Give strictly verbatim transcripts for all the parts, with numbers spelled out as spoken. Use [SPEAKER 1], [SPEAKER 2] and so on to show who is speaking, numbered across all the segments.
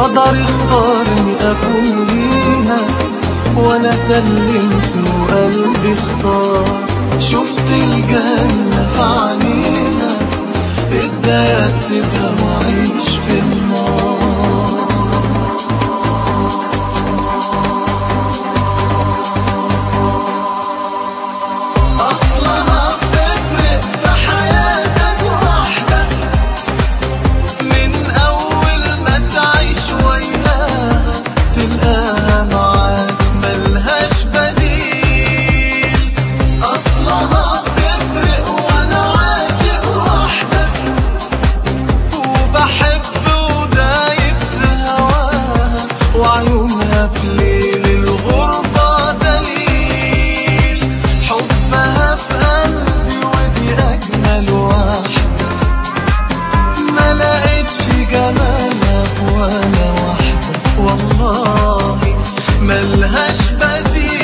[SPEAKER 1] قدر اختارني أكون ليها وأنا سلمت وقلبي اختار. شفت الجنة في عينيها، ازاي اسيبها واعيش في النار؟ اصلها بتفرق في حياتك وحدك، من اول ما تعيش وياها تلقاها معاك ملهاش بديل. اصلها بتفرق وانا عاشق وحدك، وبحب ودايب في هواها، وعيونها في ليل الغربة دليل. حبها في قلبي ودي أجمل واحدة، ما لقيتش جمالها وأنا واحدة، والله ملهاش بديل.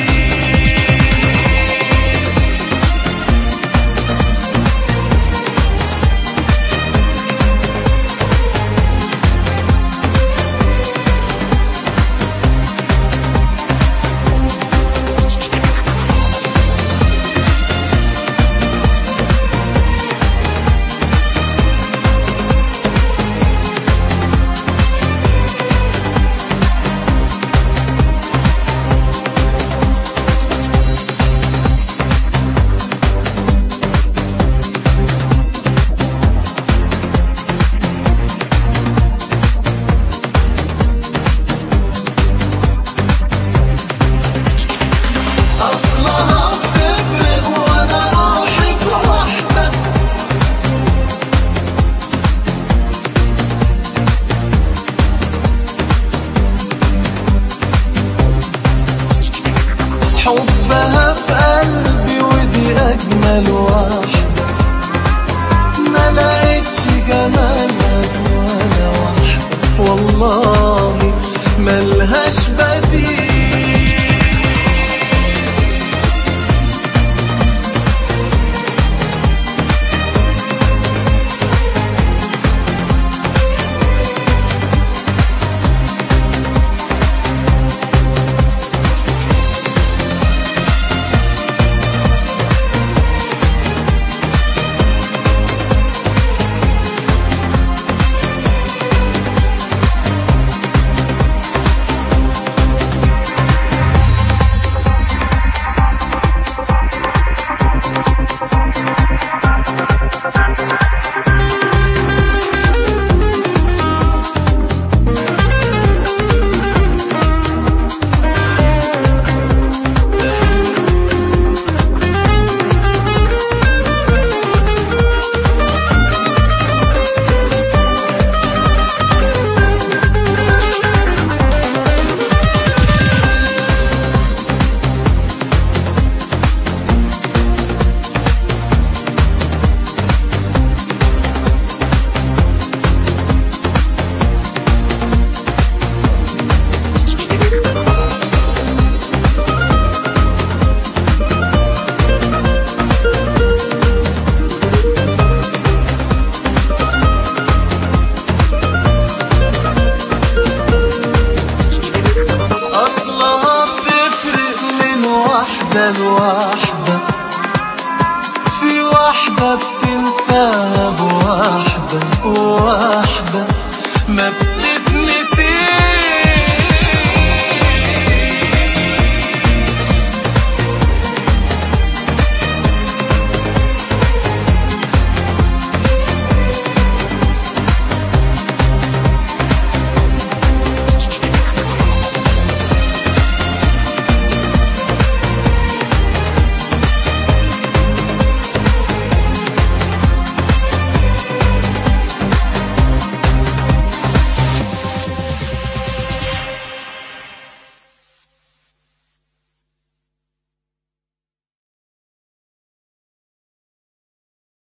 [SPEAKER 1] أصلها بتفرق وأنا روحي في وحدة، حبها في قلبي ودي أجمل واحدة، ما لقيتش جمالها وأنا واحدة، والله ملهاش بديل. واحدة لواحدة، في واحدة بتنساها بواحدة، وواحدة ما بتبقى